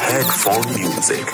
Headphone Music.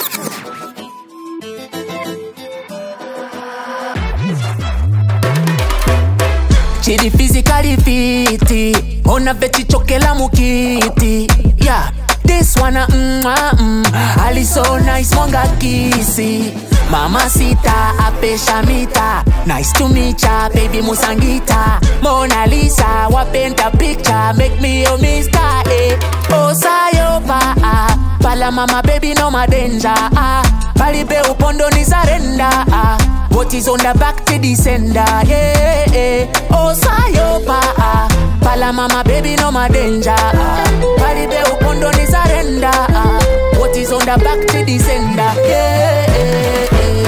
Chidi physically fit, ona veti chokela mukiti. Yeah, this one Ali so nice monga kisi. Mama sita apesha mita. Nice to meet ya, baby musangita. Mona Lisa, wapenta picture, make me your mister, eh. Oh sayopa, pala mama baby no my danger, palibe upondo ni surrender, what is on the back to descender, yeah. Oh sayopa, pala mama baby no my danger, palibe upondo ni surrender, what is on the back to descender, yeah.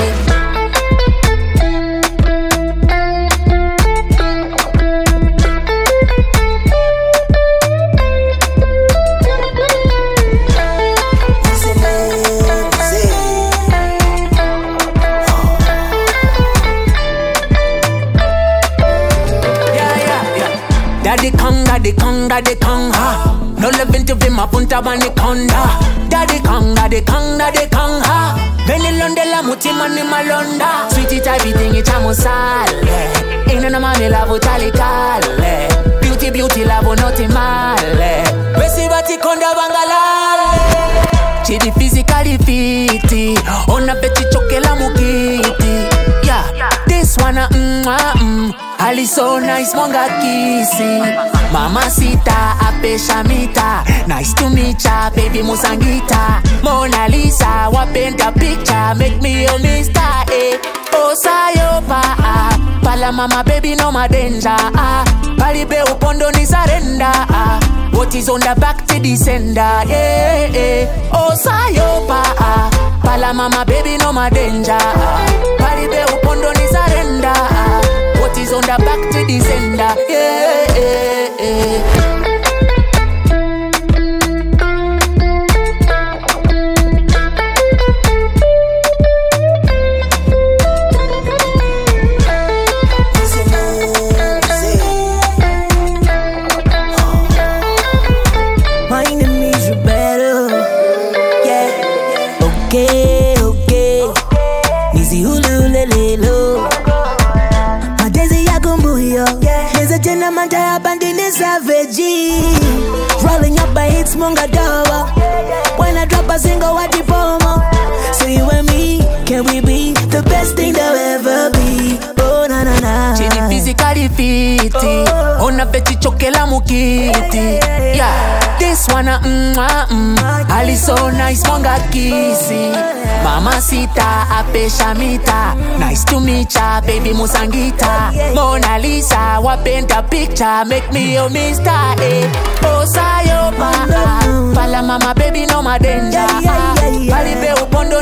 Daddy Kong, ha. No living to be my punta bani konda. Daddy Kong, ha. Veni londe la mutima ni malonda. Sweetie type thing itamu sale. Ina na mami lavo talikale. Beauty lavo noti male. Wesi bati konda bangalale. Chidi physically fit, ona beti chokela mukiti. Yeah, this one Ali so nice monga kisi. Mama sita apesha mita. Nice to meet ya, baby musangita. Mona Lisa, wapenta picture, make me your mister, eh. Oh sayopa, pala mama baby no my danger, palibe upondo ni surrender, what is on the back to descender, yeah. Oh sayopa, pala mama baby no my danger, palibe upondo ni surrender, what is on the back to descender, yeah. Okay. Nizi hululelelo. Madezi ya gumbuyo. Neza tena manta ya bandini savage. Rolling up by hits monga dawa. When I drop a single what the promo. So you and me, can we be the best thing there'll ever be? Oh na na na. Chidi physically fit, ona beti chokela mukiti. Yeah, this one Ali so nice monga kisi. Mama sita apesha mita. Nice to meet ya, baby musangita. Mona Lisa, wapenta picture, make me your mister, eh. Oh sayopa, pala mama baby no my danger, palibe upondo